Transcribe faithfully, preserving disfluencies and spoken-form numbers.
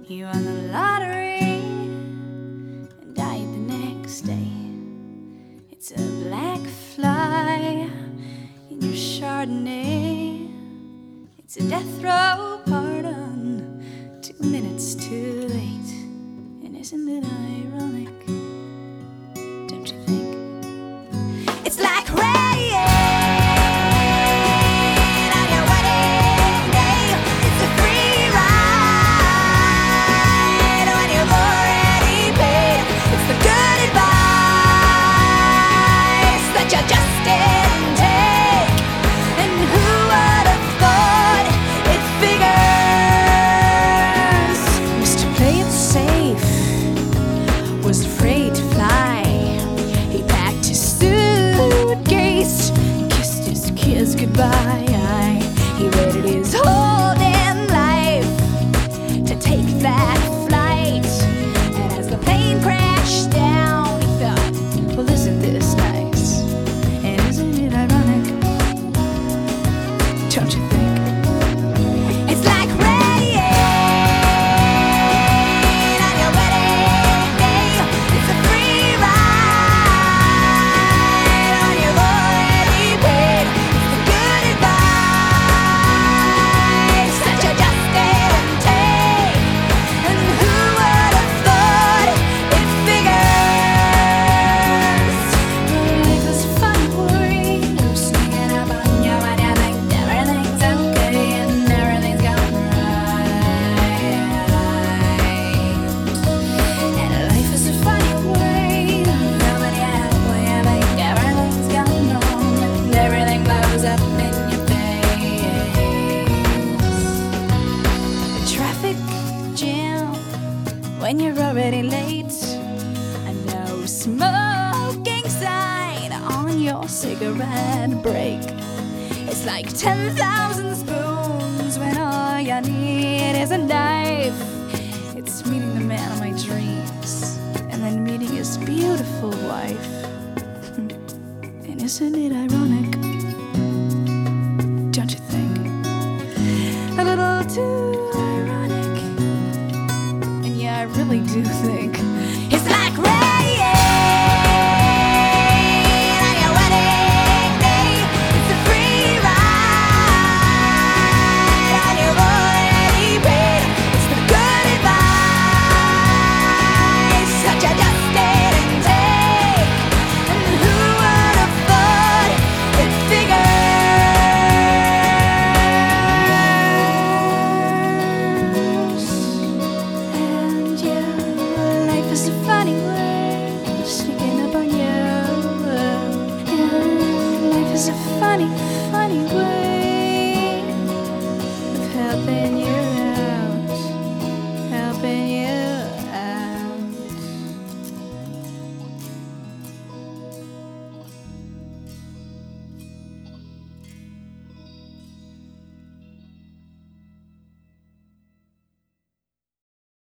You won the lottery and died the next day. It's a black fly in your Chardonnay. It's a death row pardon, two minutes too late. And isn't it ironic? Don't you think? It's like rain on your wedding day. It's a free ride when you've already paid. It's the good advice that you just didn't take. And who would have thought it figures? Mister Play It Safe was afraid to fly. He packed his suitcase, kissed his kids goodbye. He waited his whole damn life to take that flight. And as the plane crashed down, he thought, well, isn't this nice? And isn't it ironic? Don't you think? It's like rain on your wedding day. It's a free ride when you've already paid. It's the good advice that you just didn't take. And who would have thought it figures? Life is fun for you, sneaking up on you when you think everything's okay and everything's going right. And life is a funny way, nobody halfway, I think everything's gone wrong and everything blows up in your face. A traffic jam when you're already late. A no smoking sign on your cigarette break. It's like ten thousand spoons when all you need is a knife. It's meeting the man of my dreams and then meeting his beautiful wife. And isn't it ironic? Don't you think? A little too ironic. And yeah, I really do think